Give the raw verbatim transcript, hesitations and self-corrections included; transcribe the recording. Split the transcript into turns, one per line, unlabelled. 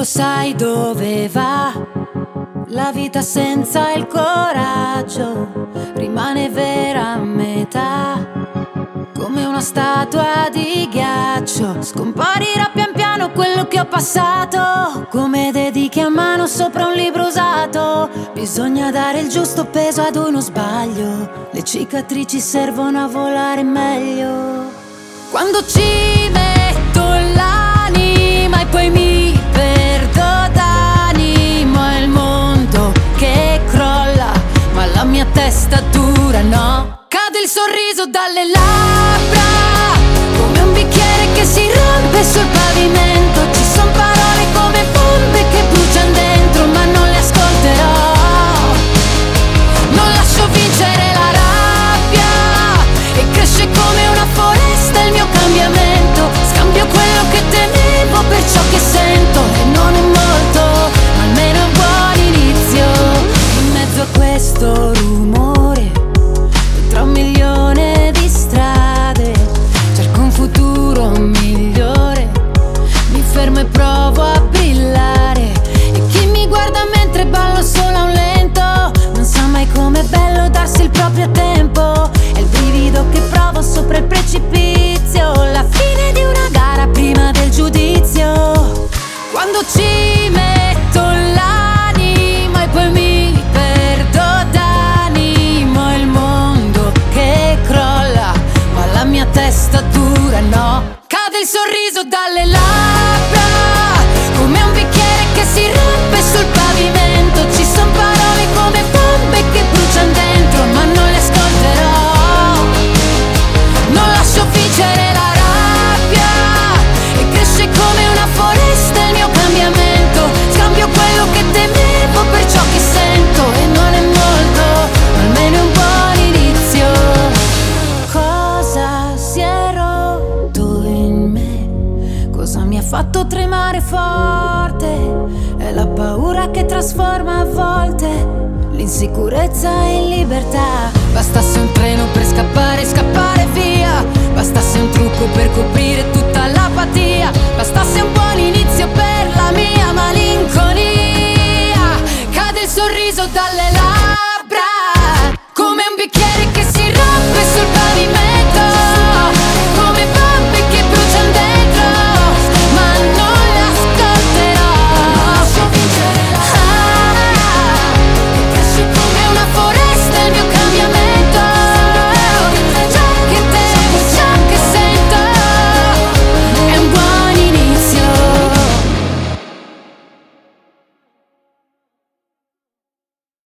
sai dove va. La vita senza il coraggio rimane vera a metà, come una statua di ghiaccio. Scomparirà pian piano quello che ho passato, come dedichi a mano sopra un libro usato. Bisogna dare il giusto peso ad uno sbaglio, le cicatrici servono a volare meglio. Quando ci metto l'anima e poi mi perdo d'animo, è il mondo che crolla, ma la mia testa dura no. Cade il sorriso dalle labbra, come un bicchiere che si rompe sul pavimento. Ci son parole come bombe che bruciano dentro, ma non le ascolterò. Non lascio vincere la rabbia, e cresce come una foresta il mio cambiamento. Scambio quello che temevo per ciò che sento, e non è molto, ma almeno è un buon inizio. In mezzo a questo rumore, tra un milione di strade, cerco un futuro migliore. Mi fermo e provo a brillare, e chi mi guarda mentre ballo solo a un lento non sa mai com'è bello darsi il proprio tempo. È il brivido che provo sopra il precipizio, la fine di una gara prima del giudizio. Quando ci metto l'anima e poi mi perdo d'animo, è il mondo che crolla, ma la mia testa dura no. Cade il sorriso dalle labbra, come un bicchiere che si rompe sul pavimento. Ci son parole come bombe che bruciano dentro, ma non le ascolterò. Non lascio vincere la rabbia, e cresce come una foresta il mio cambiamento. Scambio quello che temevo per ciò che sento, e non è molto, ma almeno è un buon inizio. Cosa si è rotto in me? Cosa mi ha fatto tremare forte? È la paura che trasforma a volte l'insicurezza in libertà. Bastasse un treno per scappare, scappare via. Bastasse un trucco per coprire tutta l'apatia. Bastasse un buon inizio per la mia malinconia. Cade il sorriso dalle labbra,